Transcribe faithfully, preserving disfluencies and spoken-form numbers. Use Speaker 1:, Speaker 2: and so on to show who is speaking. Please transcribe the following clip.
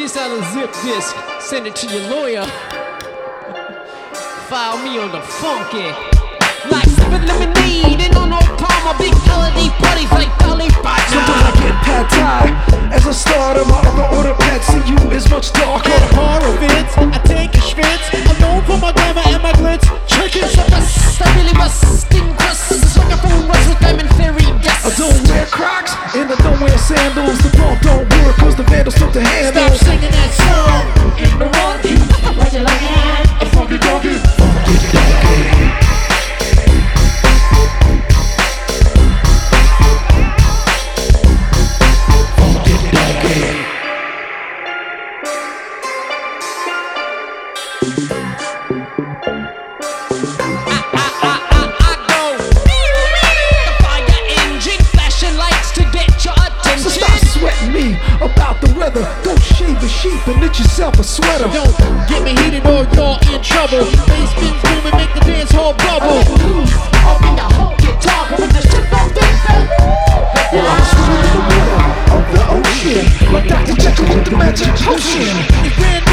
Speaker 1: this out of zip disc, send it to your lawyer. File me on the funky. Like sipping lemonade and on no palm, a big holiday parties like Dolly Parton.
Speaker 2: Sometimes I get pad thai as a starter. My other order pad see you is much darker.
Speaker 1: At horror fits, I take a schwitz. I'm known for my glamour and my glitz. Chicken so bust, I really bust. Skin crust, like a phone rush with diamond fairy dust.
Speaker 2: I don't wear Crocs and I don't wear sandals. The pump don't work cause the vandals took the handle.
Speaker 1: Stop singing that song in the wrong key. Like you like it, a funky donkey.
Speaker 2: Funky donkey. About the weather, go shave a sheep and knit yourself a sweater.
Speaker 1: Don't get me heated or you're in trouble. Bass spins boom and make the dance hall bubble.
Speaker 3: Up in the whole guitar with the shit on this.
Speaker 2: Well, I'm swimming in the water of the ocean, like Doctor Jekyll with the magic potion.